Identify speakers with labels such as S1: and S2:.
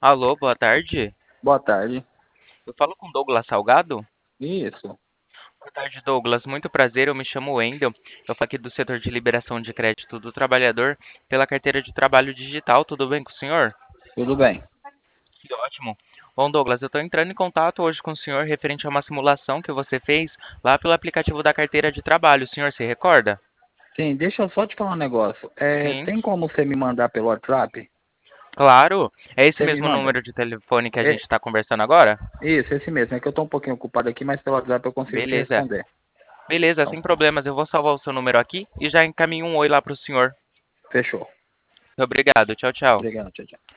S1: Alô, boa tarde.
S2: Boa tarde.
S1: Eu falo com Douglas Salgado?
S2: Isso,
S1: Boa tarde, Douglas. Muito prazer, eu me chamo Wendel. Eu falo aqui do setor de liberação de crédito do trabalhador pela carteira de trabalho digital. Tudo bem com o senhor?
S2: tudo bem.
S1: Que ótimo. Bom, Douglas, eu estou entrando em contato hoje com o senhor referente a uma simulação que você fez lá pelo aplicativo da carteira de trabalho. O senhor se recorda?
S2: Sim, deixa eu só te falar um negócio.
S1: Sim,
S2: Tem como você me mandar pelo WhatsApp?
S1: claro. É esse
S2: Você me
S1: mesmo
S2: manda?
S1: número de telefone que a gente
S2: É,
S1: está conversando agora?
S2: isso, esse mesmo. É que eu tô um pouquinho ocupado aqui, mas pelo WhatsApp eu consigo te
S1: Beleza.
S2: responder.
S1: Beleza,
S2: Então,
S1: sem problemas. Eu vou salvar o seu número aqui e já encaminho um oi lá para o senhor.
S2: fechou.
S1: Obrigado. Tchau, tchau.
S2: Obrigado, tchau, tchau.